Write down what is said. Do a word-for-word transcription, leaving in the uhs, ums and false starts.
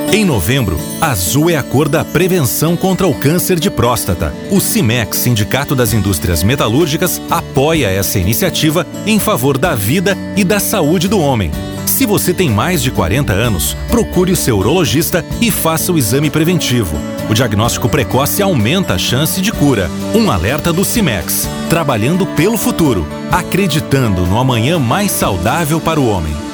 Em novembro, azul é a cor da prevenção contra o câncer de próstata. O CIMEX, Sindicato das Indústrias Metalúrgicas, apoia essa iniciativa em favor da vida e da saúde do homem. Se você tem mais de quarenta anos, procure o seu urologista e faça o exame preventivo. O diagnóstico precoce aumenta a chance de cura. Um alerta do CIMEX, trabalhando pelo futuro, acreditando no amanhã mais saudável para o homem.